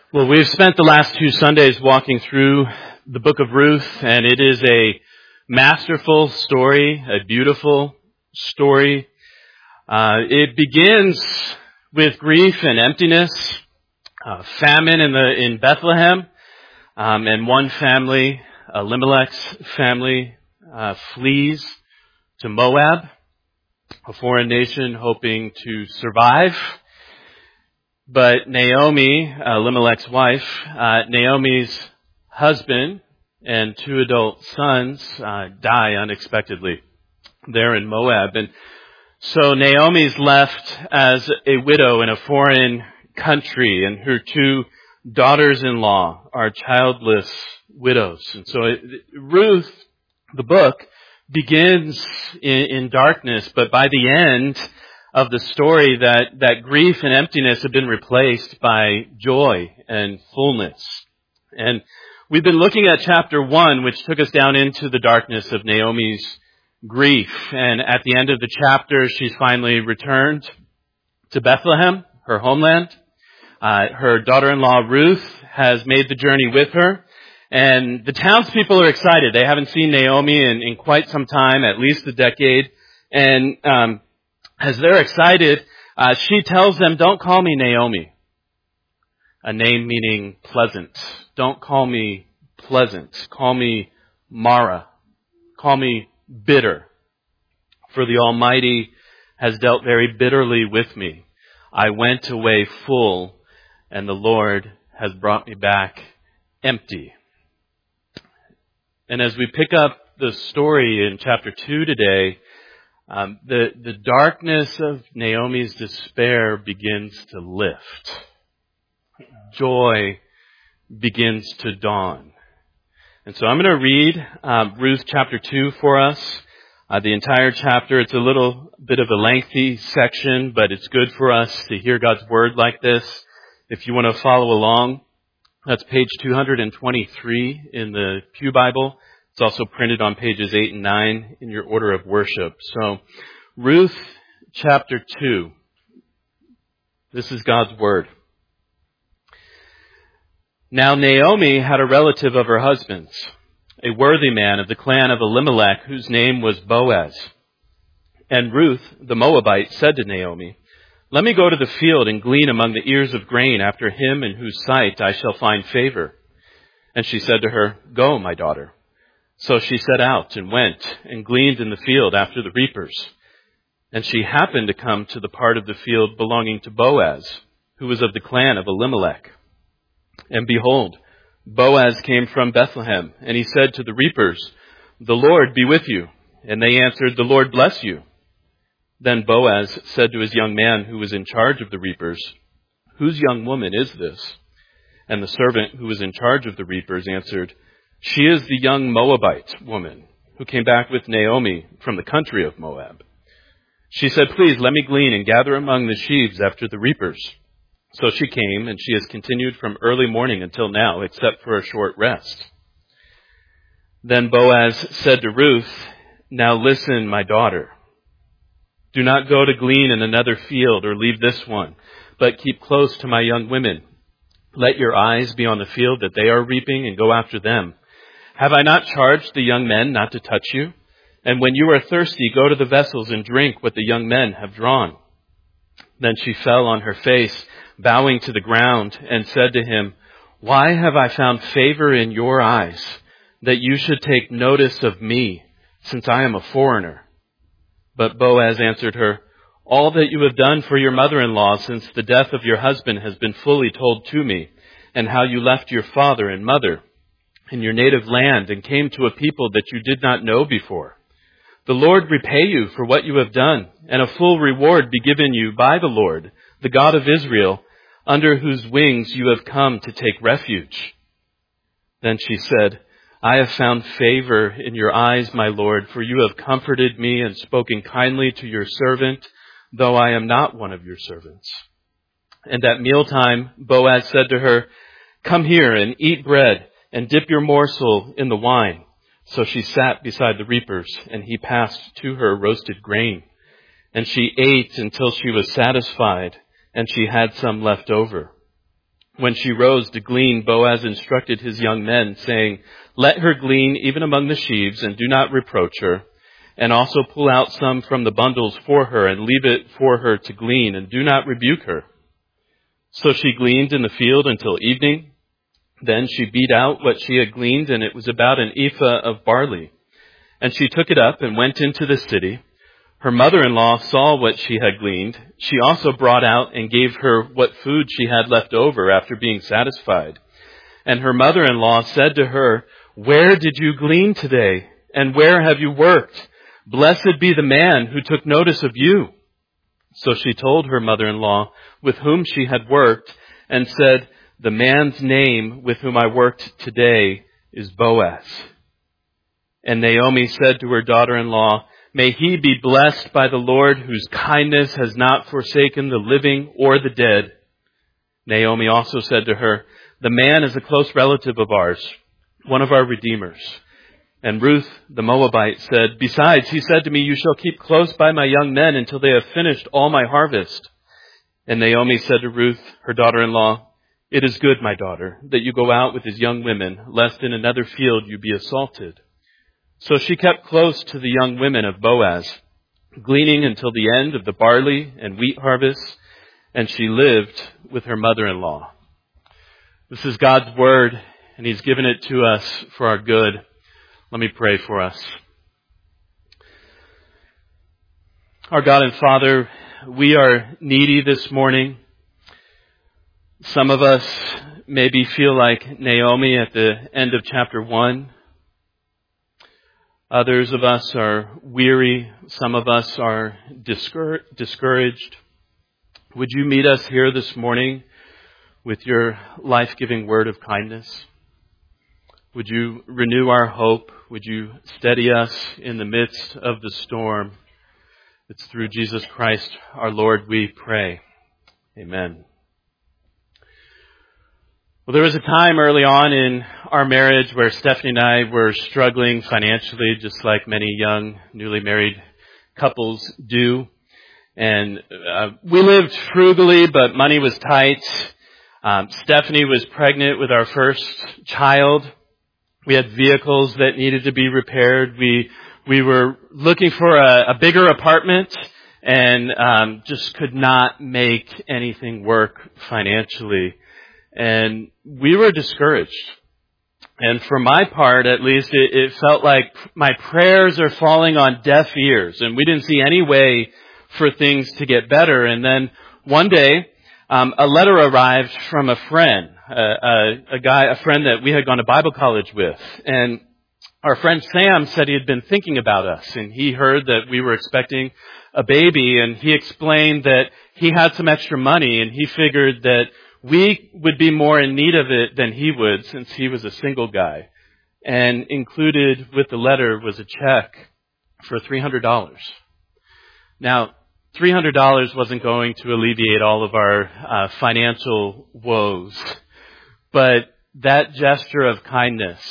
Well, we've spent the last 2 Sundays walking through the book of Ruth, and it is a masterful story, a beautiful story. It begins with grief and emptiness, famine in Bethlehem, and one family, Elimelech's family, flees to Moab, a foreign nation hoping to survive. But Naomi, Elimelech's wife, Naomi's husband and 2 adult sons die unexpectedly there in Moab. And so Naomi's left as a widow in a foreign country, and her 2 daughters-in-law are childless widows. And so Ruth, the book, begins in darkness, but by the end of the story, that grief and emptiness have been replaced by joy and fullness. And we've been looking at chapter 1, which took us down into the darkness of Naomi's grief. And at the end of the chapter, she's finally returned to Bethlehem, her homeland. Her daughter-in-law Ruth has made the journey with her. And the townspeople are excited. They haven't seen Naomi in quite some time, at least a decade. And as they're excited, she tells them, "Don't call me Naomi," a name meaning pleasant. Don't call me pleasant. Call me Mara. Call me bitter. For the Almighty has dealt very bitterly with me. I went away full, and the Lord has brought me back empty. And as we pick up the story in chapter 2 today, the darkness of Naomi's despair begins to lift. Joy begins to dawn. And so I'm going to read Ruth chapter 2 for us. The entire chapter. It's a little bit of a lengthy section, but it's good for us to hear God's word like this. If you want to follow along, that's page 223 in the Pew Bible. It's also printed on pages 8 and 9 in your order of worship. So, Ruth chapter 2. This is God's word. Now Naomi had a relative of her husband's, a worthy man of the clan of Elimelech, whose name was Boaz. And Ruth, the Moabite, said to Naomi, "Let me go to the field and glean among the ears of grain after him in whose sight I shall find favor." And she said to her, "Go, my daughter." So she set out and went and gleaned in the field after the reapers. And she happened to come to the part of the field belonging to Boaz, who was of the clan of Elimelech. And behold, Boaz came from Bethlehem, and he said to the reapers, "The Lord be with you." And they answered, "The Lord bless you." Then Boaz said to his young man who was in charge of the reapers, "Whose young woman is this?" And the servant who was in charge of the reapers answered, "She is the young Moabite woman who came back with Naomi from the country of Moab." She said, "Please let me glean and gather among the sheaves after the reapers." So she came, and she has continued from early morning until now, except for a short rest. Then Boaz said to Ruth, "Now listen, my daughter. Do not go to glean in another field or leave this one, but keep close to my young women. Let your eyes be on the field that they are reaping and go after them. Have I not charged the young men not to touch you? And when you are thirsty, go to the vessels and drink what the young men have drawn." Then she fell on her face, bowing to the ground, and said to him, "Why have I found favor in your eyes, that you should take notice of me, since I am a foreigner?" But Boaz answered her, "All that you have done for your mother-in-law since the death of your husband has been fully told to me, and how you left your father and mother in your native land and came to a people that you did not know before. The Lord repay you for what you have done, and a full reward be given you by the Lord, the God of Israel, under whose wings you have come to take refuge." Then she said, "I have found favor in your eyes, my Lord, for you have comforted me and spoken kindly to your servant, though I am not one of your servants." And at mealtime, Boaz said to her, "Come here and eat bread and dip your morsel in the wine." So she sat beside the reapers, and he passed to her roasted grain. And she ate until she was satisfied, and she had some left over. When she rose to glean, Boaz instructed his young men, saying, "Let her glean even among the sheaves, and do not reproach her. And also pull out some from the bundles for her, and leave it for her to glean, and do not rebuke her." So she gleaned in the field until evening. Then she beat out what she had gleaned, and it was about an ephah of barley. And she took it up and went into the city. Her mother-in-law saw what she had gleaned. She also brought out and gave her what food she had left over after being satisfied. And her mother-in-law said to her, "Where did you glean today? And where have you worked? Blessed be the man who took notice of you." So she told her mother-in-law with whom she had worked, and said, "The man's name with whom I worked today is Boaz." And Naomi said to her daughter-in-law, "May he be blessed by the Lord, whose kindness has not forsaken the living or the dead." Naomi also said to her, "The man is a close relative of ours, one of our redeemers." And Ruth the Moabite said, "Besides, he said to me, 'You shall keep close by my young men until they have finished all my harvest.'" And Naomi said to Ruth, her daughter-in-law, "It is good, my daughter, that you go out with his young women, lest in another field you be assaulted." So she kept close to the young women of Boaz, gleaning until the end of the barley and wheat harvest, and she lived with her mother-in-law. This is God's word, and He's given it to us for our good. Let me pray for us. Our God and Father, we are needy this morning. Some of us maybe feel like Naomi at the end of chapter 1. Others of us are weary. Some of us are discouraged. Would you meet us here this morning with your life-giving word of kindness? Would you renew our hope? Would you steady us in the midst of the storm? It's through Jesus Christ, our Lord, we pray. Amen. Well, there was a time early on in our marriage where Stephanie and I were struggling financially, just like many young, newly married couples do. And we lived frugally, but money was tight. Stephanie was pregnant with our first child. We had vehicles that needed to be repaired. We were looking for a bigger apartment and just could not make anything work financially. And we were discouraged. And for my part, at least, it felt like my prayers are falling on deaf ears. And we didn't see any way for things to get better. And then one day, a letter arrived from a friend, a friend that we had gone to Bible college with. And our friend Sam said he had been thinking about us. And he heard that we were expecting a baby. And he explained that he had some extra money. And he figured that we would be more in need of it than he would, since he was a single guy. And included with the letter was a check for $300. Now, $300 wasn't going to alleviate all of our financial woes, but that gesture of kindness,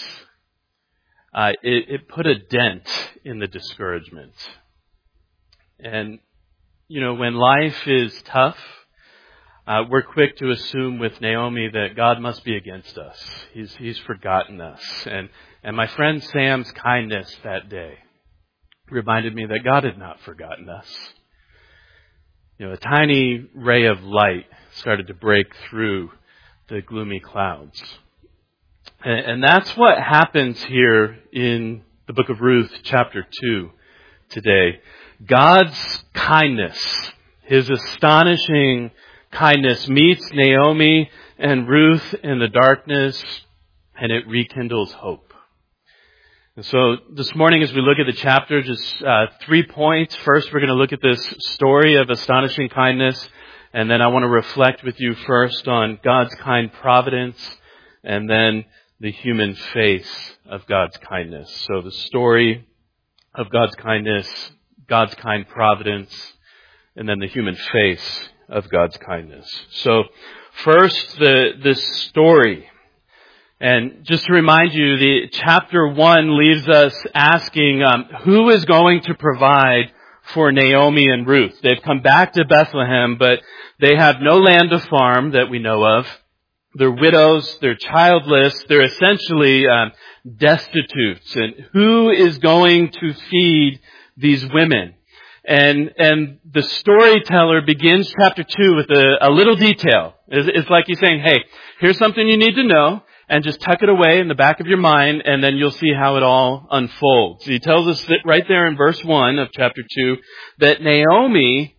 it put a dent in the discouragement. And, you know, when life is tough, we're quick to assume with Naomi that God must be against us. He's forgotten us. And my friend Sam's kindness that day reminded me that God had not forgotten us. You know, a tiny ray of light started to break through the gloomy clouds. And that's what happens here in the book of Ruth, chapter 2 today. God's kindness, His astonishing kindness, meets Naomi and Ruth in the darkness, and it rekindles hope. And so this morning, as we look at the chapter, just 3 points. First, we're going to look at this story of astonishing kindness, and then I want to reflect with you first on God's kind providence, and then the human face of God's kindness. So the story of God's kindness, God's kind providence, and then the human face of God's kindness. So first, the story. And just to remind you, the chapter 1 leaves us asking, who is going to provide for Naomi and Ruth? They've come back to Bethlehem, but they have no land to farm that we know of. They're widows, they're childless, they're essentially destitutes. And who is going to feed these women? And the storyteller begins chapter 2 with a little detail. It's like he's saying, hey, here's something you need to know, and just tuck it away in the back of your mind, and then you'll see how it all unfolds. He tells us that right there in verse 1 of chapter 2, that Naomi,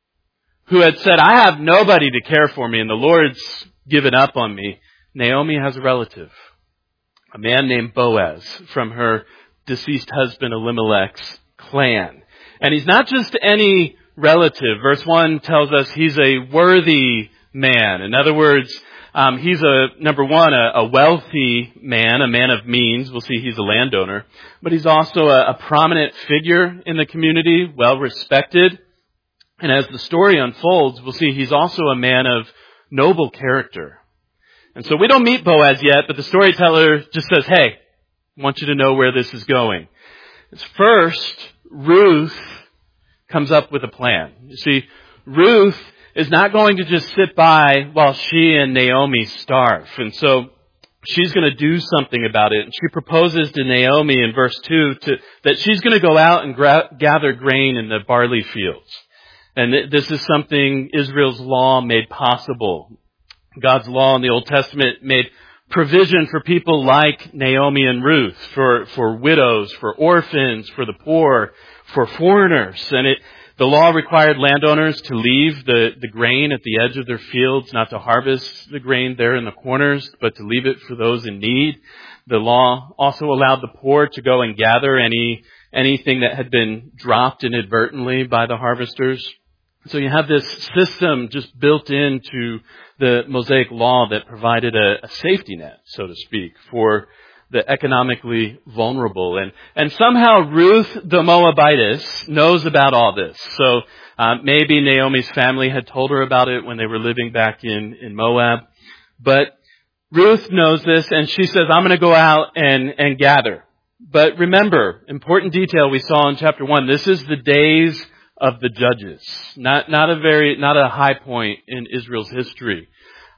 who had said, I have nobody to care for me, and the Lord's given up on me, Naomi has a relative, a man named Boaz, from her deceased husband Elimelech's clan. And he's not just any relative. Verse 1 tells us he's a worthy man. In other words, he's number one, a wealthy man, a man of means. We'll see he's a landowner. But he's also a prominent figure in the community, well respected. And as the story unfolds, we'll see he's also a man of noble character. And so we don't meet Boaz yet, but the storyteller just says, hey, I want you to know where this is going. First, Ruth comes up with a plan. You see, Ruth is not going to just sit by while she and Naomi starve. And so she's going to do something about it. And she proposes to Naomi in verse 2 that she's going to go out and gather grain in the barley fields. And this is something Israel's law made possible. God's law in the Old Testament made provision for people like Naomi and Ruth, for widows, for orphans, for the poor, for foreigners. And the law required landowners to leave the grain at the edge of their fields, not to harvest the grain there in the corners, but to leave it for those in need. The law also allowed the poor to go and gather anything that had been dropped inadvertently by the harvesters. So you have this system just built into the Mosaic law that provided a safety net, so to speak, for the economically vulnerable. And somehow Ruth the Moabitess knows about all this. So maybe Naomi's family had told her about it when they were living back in Moab. But Ruth knows this, and she says, I'm going to go out and gather. But remember, important detail we saw in chapter 1, this is the days of the judges, not a high point in Israel's history.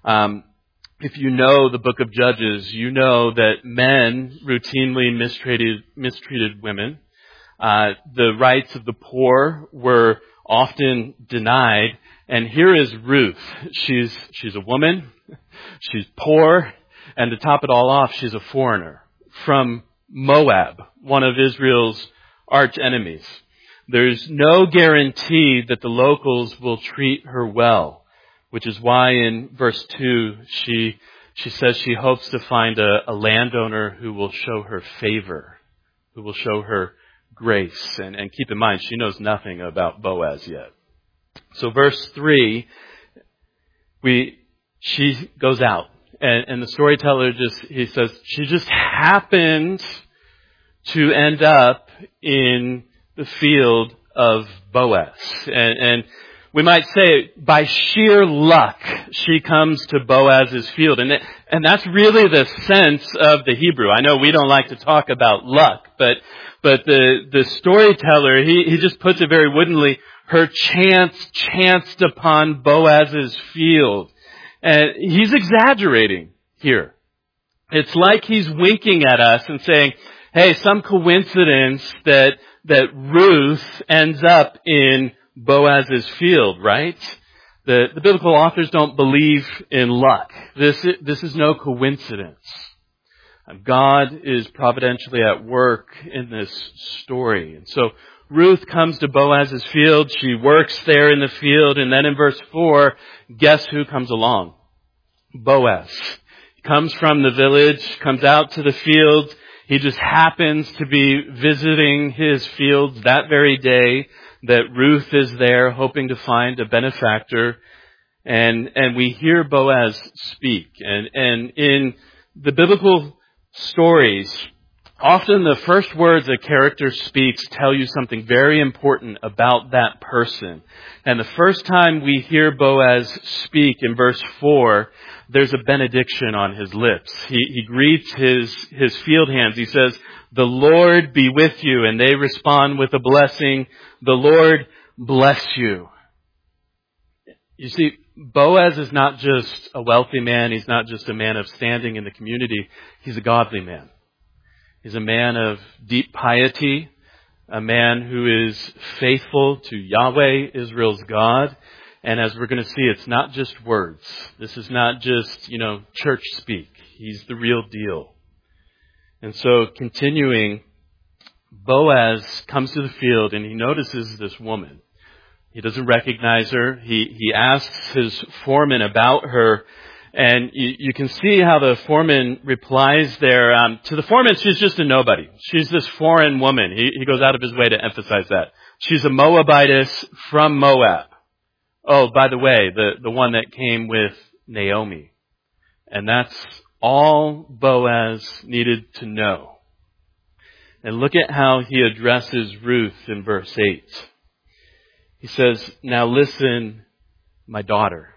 If you know the book of Judges, you know that men routinely mistreated women. The rights of the poor were often denied. And here is Ruth. She's a woman. She's poor. And to top it all off, she's a foreigner from Moab, one of Israel's arch enemies. There's no guarantee that the locals will treat her well, which is why in verse 2, she says she hopes to find a landowner who will show her favor, who will show her grace. And keep in mind, she knows nothing about Boaz yet. So verse 3, she goes out. And the storyteller he says, she just happened to end up in the field of Boaz. And we might say by sheer luck, she comes to Boaz's field. And that's really the sense of the Hebrew. I know we don't like to talk about luck, but the storyteller, he just puts it very woodenly, her chance chanced upon Boaz's field. And he's exaggerating here. It's like he's winking at us and saying, hey, some coincidence that Ruth ends up in Boaz's field, right? The biblical authors don't believe in luck. This is no coincidence. God is providentially at work in this story. And so Ruth comes to Boaz's field. She works there in the field. And then in verse 4, guess who comes along? Boaz. He comes from the village, comes out to the field. He just happens to be visiting his fields that very day that Ruth is there hoping to find a benefactor. And we hear Boaz speak. And in the biblical stories, often the first words a character speaks tell you something very important about that person. And the first time we hear Boaz speak in verse 4, there's a benediction on his lips. He greets his field hands. He says, the Lord be with you. And they respond with a blessing, the Lord bless you. You see, Boaz is not just a wealthy man. He's not just a man of standing in the community. He's a godly man. He's a man of deep piety, a man who is faithful to Yahweh, Israel's God. And as we're going to see, it's not just words. This is not just, church speak. He's the real deal. And so continuing, Boaz comes to the field and he notices this woman. He doesn't recognize her. He asks his foreman about her. And you can see how the foreman replies there. To the foreman, she's just a nobody. She's this foreign woman. He goes out of his way to emphasize that. She's a Moabitess from Moab. Oh, by the way, the one that came with Naomi. And that's all Boaz needed to know. And look at how he addresses Ruth in verse 8. He says, "Now listen, my daughter."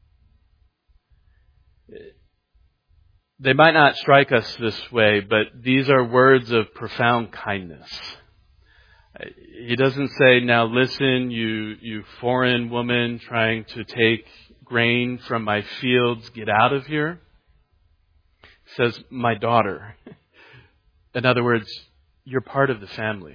They might not strike us this way, but these are words of profound kindness. He doesn't say, "Now listen, you foreign woman trying to take grain from my fields, get out of here." He says, "My daughter." In other words, you're part of the family.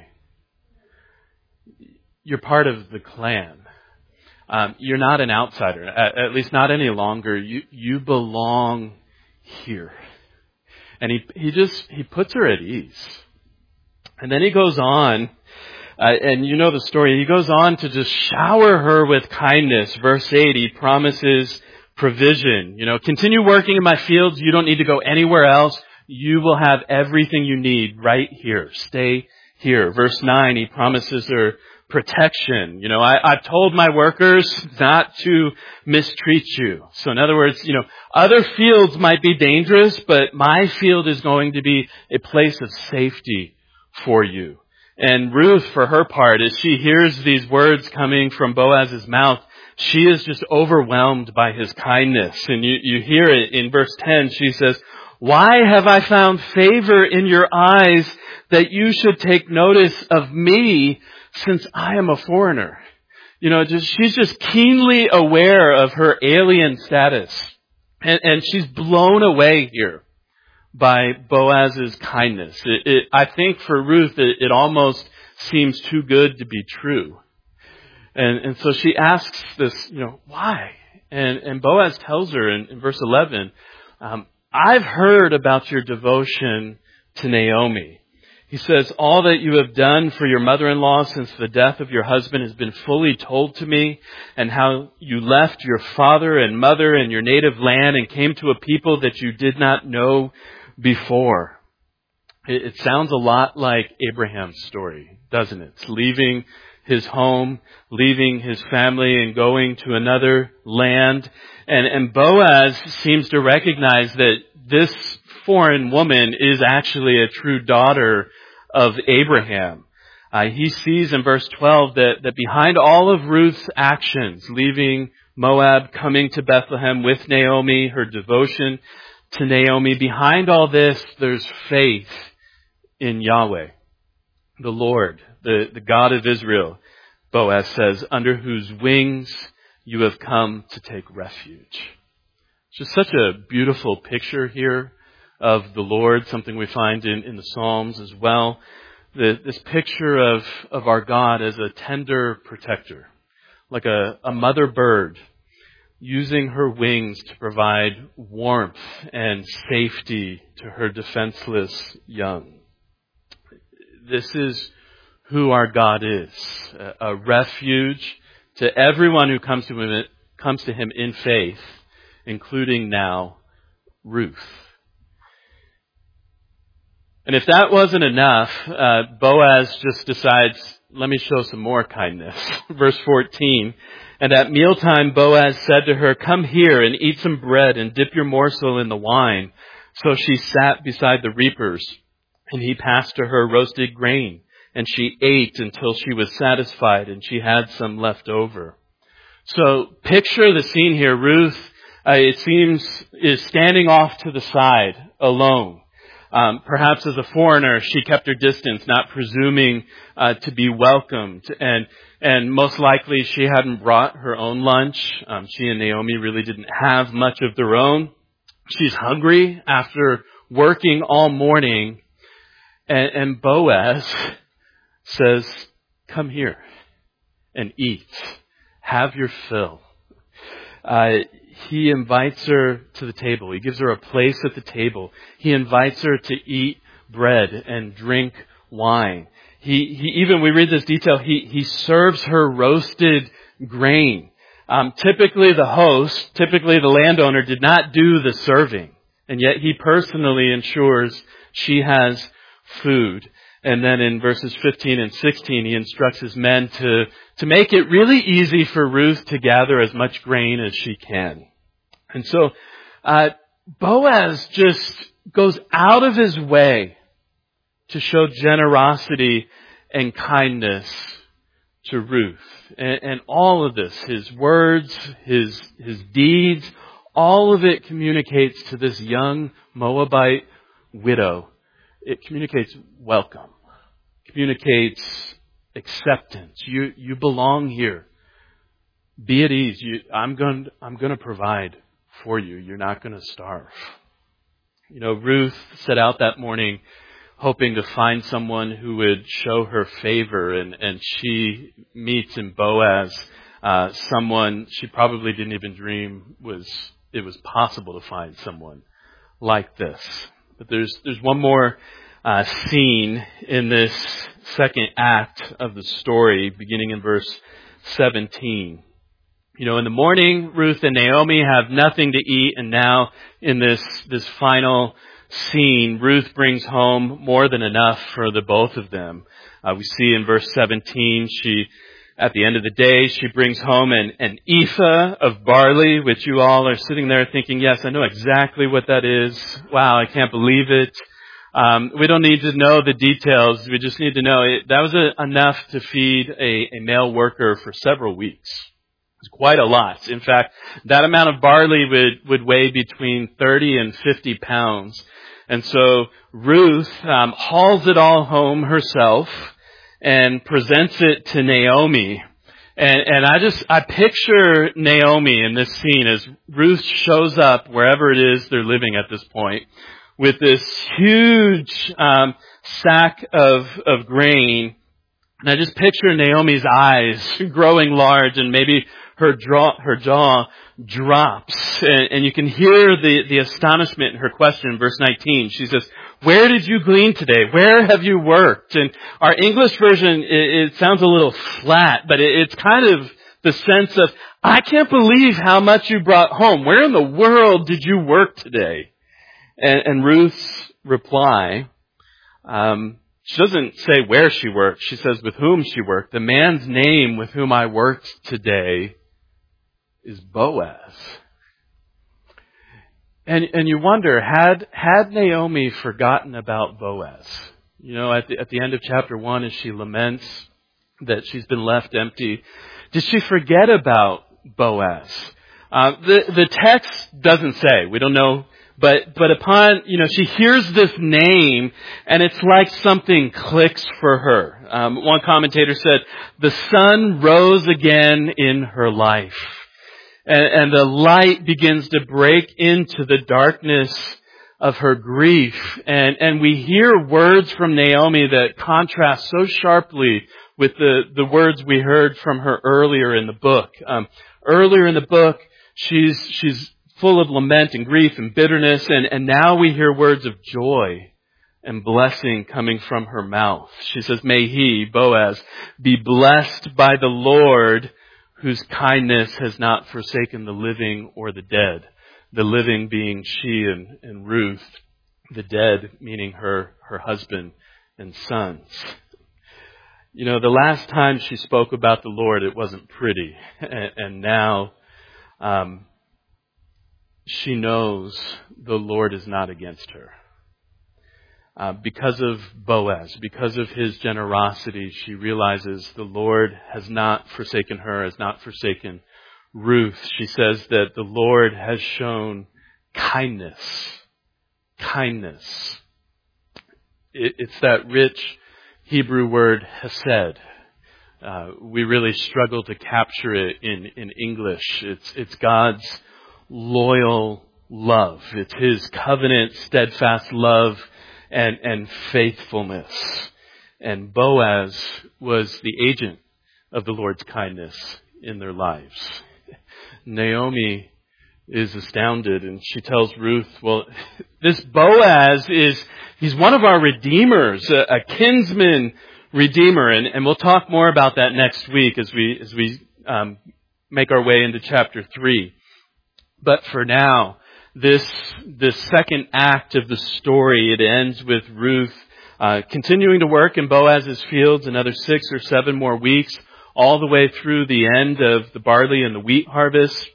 You're part of the clan. You're not an outsider, at least not any longer. You belong here. And he puts her at ease. And then he goes on, and you know the story, he goes on to just shower her with kindness. Verse 8, he promises provision. Continue working in my fields. You don't need to go anywhere else. You will have everything you need right here. Stay here. Verse 9, he promises her protection. I've told my workers not to mistreat you. So in other words, other fields might be dangerous, but my field is going to be a place of safety for you. And Ruth, for her part, as she hears these words coming from Boaz's mouth, she is just overwhelmed by his kindness. And you hear it in verse 10. She says, "Why have I found favor in your eyes that you should take notice of me, since I am a foreigner?" She's just keenly aware of her alien status. And she's blown away here by Boaz's kindness. I think for Ruth, it almost seems too good to be true. And so she asks this, why? And Boaz tells her in verse 11, "I've heard about your devotion to Naomi." He says, "All that you have done for your mother-in-law since the death of your husband has been fully told to me, and how you left your father and mother and your native land and came to a people that you did not know before." It sounds a lot like Abraham's story, doesn't it? It's leaving his home, leaving his family and going to another land. And Boaz seems to recognize that this foreign woman is actually a true daughter of Abraham. He sees in verse 12 that behind all of Ruth's actions, leaving Moab, coming to Bethlehem with Naomi, her devotion to Naomi, behind all this, there's faith in Yahweh, the Lord, the God of Israel, Boaz says, under whose wings you have come to take refuge. It's just such a beautiful picture here of the Lord, something we find in the Psalms as well. This picture of our God as a tender protector, like a mother bird using her wings to provide warmth and safety to her defenseless young. This is who our God is, a refuge to everyone who comes to him in faith, including now Ruth. And if that wasn't enough, Boaz just decides, let me show some more kindness. Verse 14, "And at mealtime Boaz said to her, 'Come here and eat some bread and dip your morsel in the wine.' So she sat beside the reapers, and he passed to her roasted grain, and she ate until she was satisfied, and she had some left over." So picture the scene here. Ruth, it seems, is standing off to the side, alone. Perhaps as a foreigner, she kept her distance, not presuming to be welcomed. And And most likely she hadn't brought her own lunch. She and Naomi really didn't have much of their own. She's hungry after working all morning. And Boaz says, come here and eat. Have your fill. He invites her to the table. He gives her a place at the table. He invites her to eat bread and drink wine. He even, we read this detail, he serves her roasted grain. Typically the landowner did not do the serving. And yet he personally ensures she has food. And then in verses 15 and 16, he instructs his men to make it really easy for Ruth to gather as much grain as she can. And so, Boaz just goes out of his way to show generosity and kindness to Ruth. And all of this, his words, his deeds, all of it communicates to this young Moabite widow. It communicates welcome. Communicates acceptance. You belong here. Be at ease. I'm going to provide for you. You're not going to starve. Ruth set out that morning hoping to find someone who would show her favor, and she meets in Boaz someone she probably didn't even dream it was possible to find someone like this. But there's one more scene in this second act of the story, beginning in verse 17. In the morning, Ruth and Naomi have nothing to eat, and now in this final scene, Ruth brings home more than enough for the both of them. We see in verse 17, at the end of the day, she brings home an ephah of barley, which you all are sitting there thinking, yes, I know exactly what that is. Wow, I can't believe it. We don't need to know the details. We just need to know that was enough to feed a male worker for several weeks. It's quite a lot. In fact, that amount of barley would weigh between 30 and 50 pounds. And so Ruth hauls it all home herself and presents it to Naomi. And I picture Naomi in this scene as Ruth shows up wherever it is they're living at this point with this huge sack of grain. And I just picture Naomi's eyes growing large, and maybe her jaw drops. And you can hear the astonishment in her question in verse 19. She says, where did you glean today? Where have you worked? And our English version, it sounds a little flat, but it's kind of the sense of, I can't believe how much you brought home. Where in the world did you work today? And Ruth's reply, she doesn't say where she worked. She says with whom she worked. The man's name with whom I worked today is Boaz. And you wonder, had Naomi forgotten about Boaz? At the end of chapter 1, as she laments that she's been left empty, did she forget about Boaz? The text doesn't say. We don't know. But upon, she hears this name, and it's like something clicks for her. One commentator said, the sun rose again in her life. And the light begins to break into the darkness of her grief. And we hear words from Naomi that contrast so sharply with the words we heard from her earlier in the book. Earlier in the book, she's full of lament and grief and bitterness, and now we hear words of joy and blessing coming from her mouth. She says, may he, Boaz, be blessed by the Lord, whose kindness has not forsaken the living or the dead. The living being she and Ruth, the dead meaning her husband and sons. The last time she spoke about the Lord, it wasn't pretty. And now she knows the Lord is not against her. Because of Boaz, because of his generosity, she realizes the Lord has not forsaken her, has not forsaken Ruth. She says that the Lord has shown kindness. Kindness. It's that rich Hebrew word hesed. We really struggle to capture it in English. It's God's loyal love. It's His covenant, steadfast love and faithfulness. And Boaz was the agent of the Lord's kindness in their lives. Naomi is astounded, and she tells Ruth, well, this Boaz he's one of our redeemers, a kinsman redeemer, and we'll talk more about that next week as we make our way into chapter 3. But for now, this second act of the story, it ends with Ruth continuing to work in Boaz's fields another 6 or 7 more weeks, all the way through the end of the barley and the wheat harvest.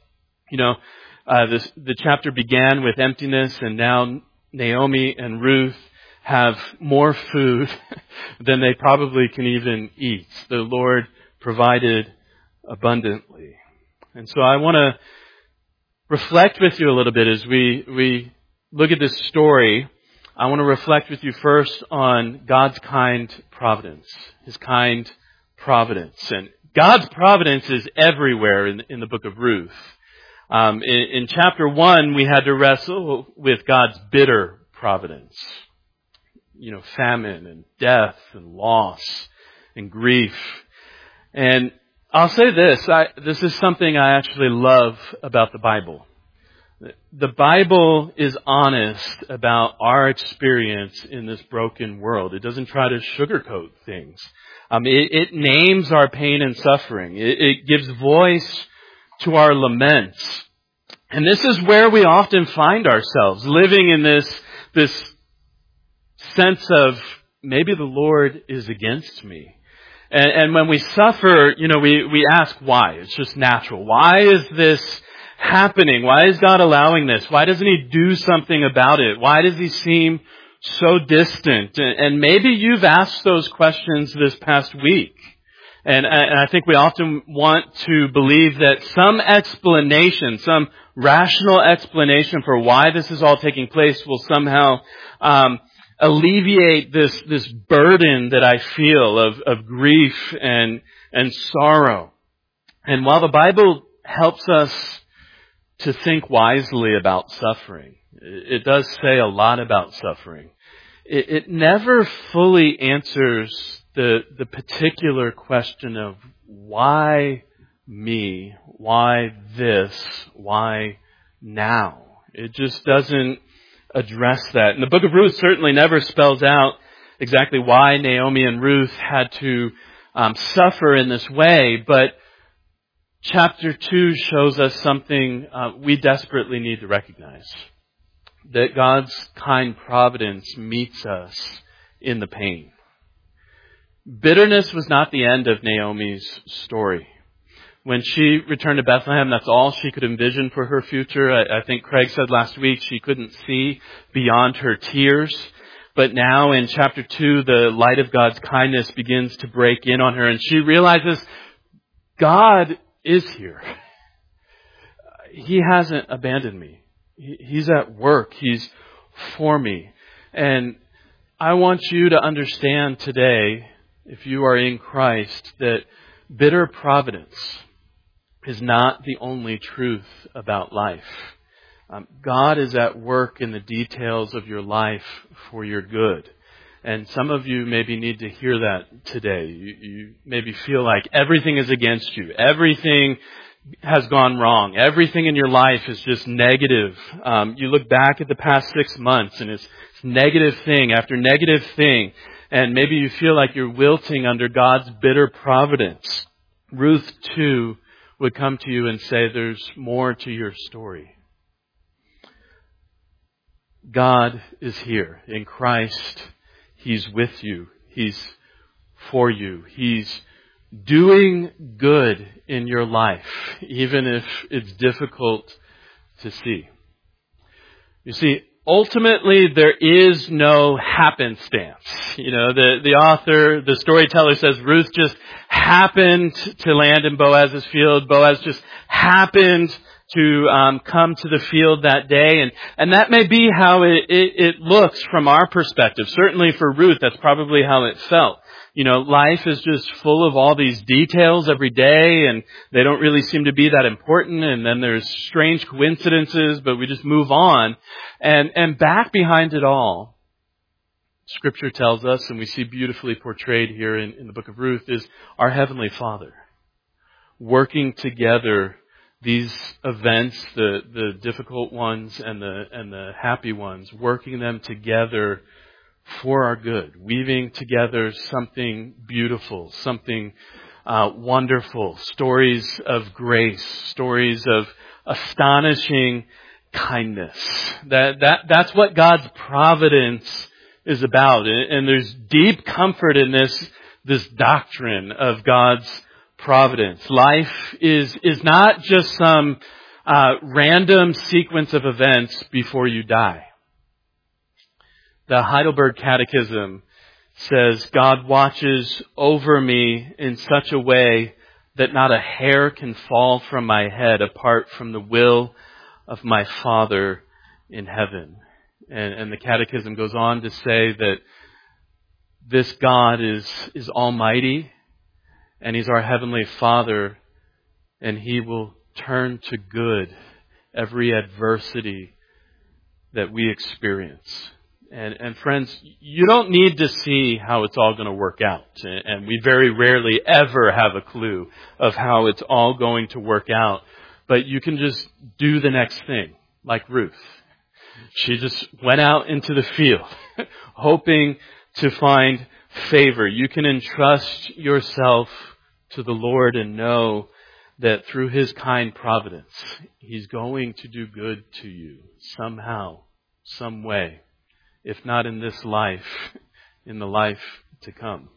The chapter began with emptiness, and now Naomi and Ruth have more food than they probably can even eat. The Lord provided abundantly. And so I want to reflect with you a little bit as we look at this story. I want to reflect with you first on God's kind providence, His kind providence. And God's providence is everywhere in the book of Ruth. In chapter 1, we had to wrestle with God's bitter providence. Famine and death and loss and grief. And I'll say this is something I actually love about the Bible. The Bible is honest about our experience in this broken world. It doesn't try to sugarcoat things. It names our pain and suffering. It gives voice to our laments. And this is where we often find ourselves, living in this sense of maybe the Lord is against me. And when we suffer, we ask why. It's just natural. Why is this happening? Why is God allowing this? Why doesn't He do something about it? Why does He seem so distant? And maybe you've asked those questions this past week. And I think we often want to believe that some explanation, some rational explanation for why this is all taking place will somehow alleviate this burden that I feel of grief and sorrow. And while the Bible helps us to think wisely about suffering, it does say a lot about suffering. It never fully answers the particular question of why me, why this, why now. It just doesn't address that. And the book of Ruth certainly never spells out exactly why Naomi and Ruth had to suffer in this way, but chapter 2 shows us something we desperately need to recognize. That God's kind providence meets us in the pain. Bitterness was not the end of Naomi's story. When she returned to Bethlehem, that's all she could envision for her future. I think Craig said last week she couldn't see beyond her tears. But now in chapter 2, the light of God's kindness begins to break in on her, and she realizes God is here. He hasn't abandoned me. He's at work. He's for me. And I want you to understand today, if you are in Christ, that bitter providence is not the only truth about life. God is at work in the details of your life for your good. And some of you maybe need to hear that today. You maybe feel like everything is against you. Everything has gone wrong. Everything in your life is just negative. You look back at the past 6 months and it's negative thing after negative thing. And maybe you feel like you're wilting under God's bitter providence. Ruth 2 would come to you and say, there's more to your story. God is here in Christ. He's with you. He's for you. He's doing good in your life, even if it's difficult to see. You see, ultimately, there is no happenstance. The author, the storyteller says Ruth just happened to land in Boaz's field. Boaz just happened to come to the field that day. And that may be how it looks from our perspective. Certainly for Ruth, that's probably how it felt. You know, life is just full of all these details every day, and they don't really seem to be that important. And then there's strange coincidences, but we just move on. And back behind it all, Scripture tells us, and we see beautifully portrayed here in the book of Ruth, is our Heavenly Father working together these events, the difficult ones and the happy ones, working them together for our good, weaving together something beautiful, something wonderful, stories of grace, stories of astonishing kindness. That's what God's providence is about. And there's deep comfort in this doctrine of God's providence. Life is not just some random sequence of events before you die. The Heidelberg Catechism says, God watches over me in such a way that not a hair can fall from my head apart from the will of my Father in heaven. And the Catechism goes on to say that this God is almighty, and He's our Heavenly Father, and He will turn to good every adversity that we experience. And friends, you don't need to see how it's all going to work out. And we very rarely ever have a clue of how it's all going to work out. But you can just do the next thing, like Ruth. She just went out into the field, hoping to find favor. You can entrust yourself to the Lord and know that through His kind providence, He's going to do good to you somehow, some way. If not in this life, in the life to come.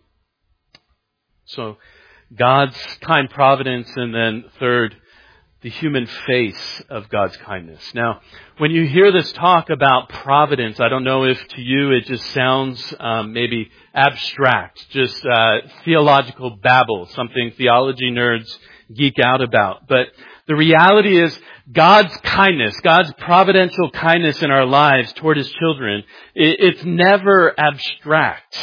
So, God's kind providence, and then third, the human face of God's kindness. Now, when you hear this talk about providence, I don't know if to you it just sounds maybe abstract, just theological babble, something theology nerds geek out about. But the reality is God's kindness, God's providential kindness in our lives toward His children, it's never abstract.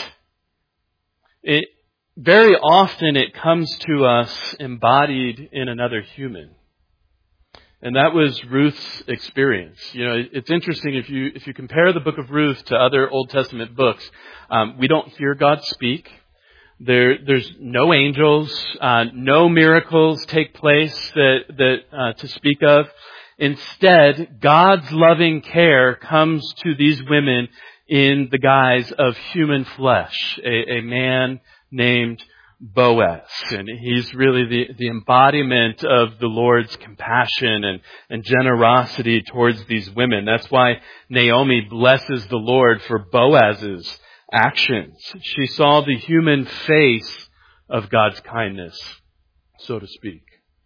Very often it comes to us embodied in another human. And that was Ruth's experience. You know, it's interesting if you compare the book of Ruth to other Old Testament books, we don't hear God speak. There's no angels, no miracles take place that to speak of. Instead, God's loving care comes to these women in the guise of human flesh, a man named Boaz. And he's really the embodiment of the Lord's compassion and generosity towards these women. That's why Naomi blesses the Lord for Boaz's actions. She saw the human face of God's kindness, so to speak.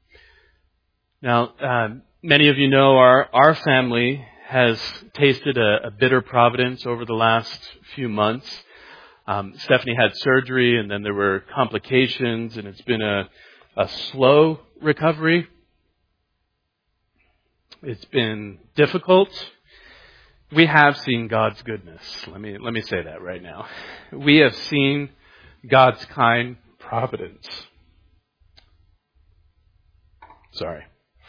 Now, many of you know our family has tasted a bitter providence over the last few months. Stephanie had surgery, and then there were complications, and it's been a slow recovery. It's been difficult. We have seen God's goodness. Let me say that right now. We have seen God's kind providence. Sorry.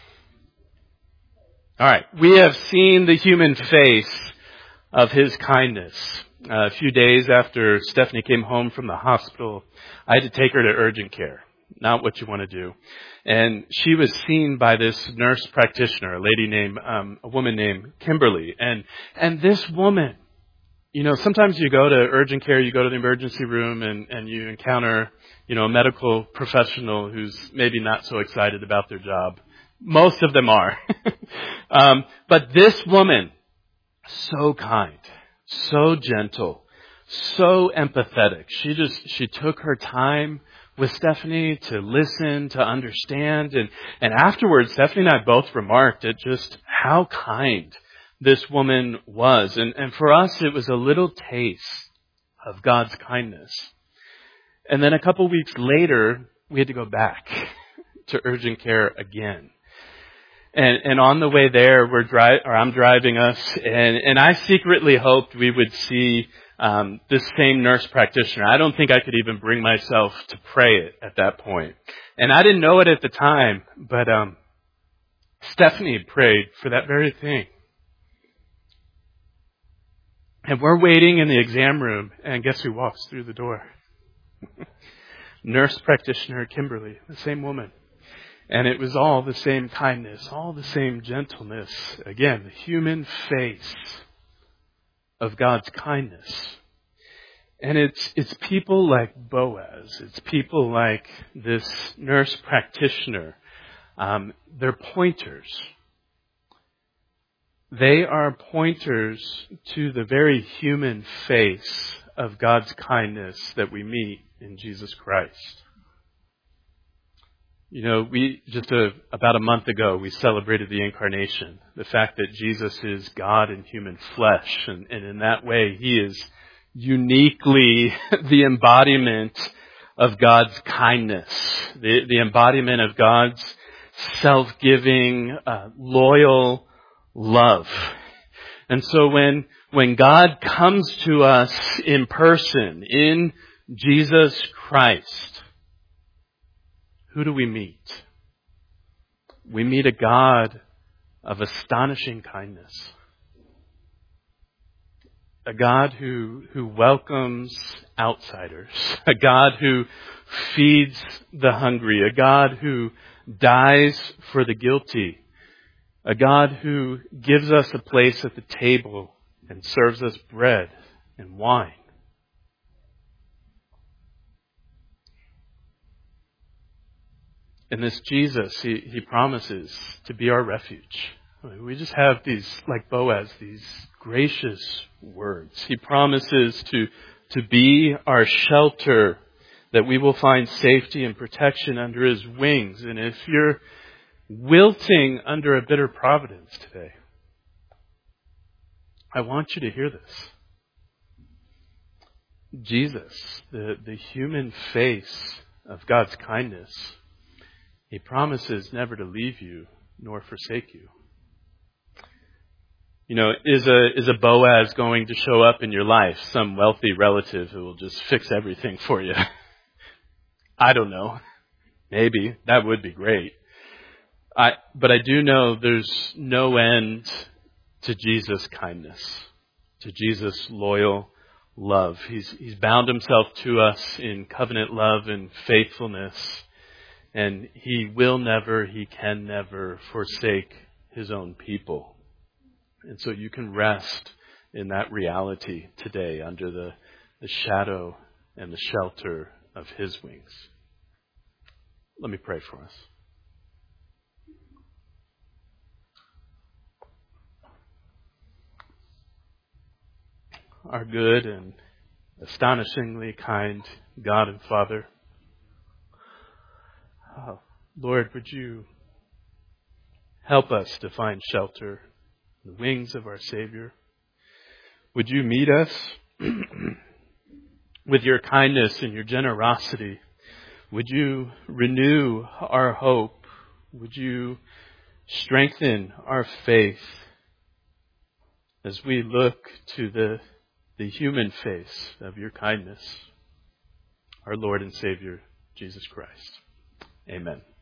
All right. We have seen the human face of His kindness. A few days after Stephanie came home from the hospital, I had to take her to urgent care. Not what you want to do. And she was seen by this nurse practitioner, a woman named Kimberly. And this woman, you know, sometimes you go to urgent care, you go to the emergency room and you encounter, you know, a medical professional who's maybe not so excited about their job. Most of them are. But this woman, so kind, so gentle, so empathetic. She took her time with Stephanie to listen, to understand. And afterwards, Stephanie and I both remarked at just how kind this woman was. And for us, it was a little taste of God's kindness. And then a couple weeks later, we had to go back to urgent care again. And on the way there, I'm driving us, and I secretly hoped we would see this same nurse practitioner. I don't think I could even bring myself to pray it at that point. And I didn't know it at the time, but Stephanie prayed for that very thing. And we're waiting in the exam room, and guess who walks through the door? Nurse practitioner Kimberly, the same woman. And it was all the same kindness, all the same gentleness. Again, the human face of God's kindness. And it's people like Boaz. It's people like this nurse practitioner. They're pointers. They are pointers to the very human face of God's kindness that we meet in Jesus Christ. You know, about a month ago, we celebrated the incarnation. The fact that Jesus is God in human flesh. And in that way, He is uniquely the embodiment of God's kindness. The embodiment of God's self-giving, loyal love. And so when God comes to us in person, in Jesus Christ, who do we meet? We meet a God of astonishing kindness. A God who welcomes outsiders. A God who feeds the hungry. A God who dies for the guilty. A God who gives us a place at the table and serves us bread and wine. And this Jesus, he promises to be our refuge. We just have these, like Boaz, these gracious words. He promises to be our shelter, that we will find safety and protection under His wings. And if you're wilting under a bitter providence today, I want you to hear this. Jesus, the human face of God's kindness, He promises never to leave you nor forsake you. You know, is a Boaz going to show up in your life? Some wealthy relative who will just fix everything for you? I don't know. Maybe. That would be great. But I do know there's no end to Jesus' kindness, to Jesus' loyal love. He's bound Himself to us in covenant love and faithfulness. And He will never, He can never forsake His own people. And so you can rest in that reality today under the shadow and the shelter of His wings. Let me pray for us. Our good and astonishingly kind God and Father, Lord, would You help us to find shelter in the wings of our Savior? Would You meet us with Your kindness and Your generosity? Would You renew our hope? Would You strengthen our faith as we look to the human face of Your kindness, our Lord and Savior, Jesus Christ? Amen.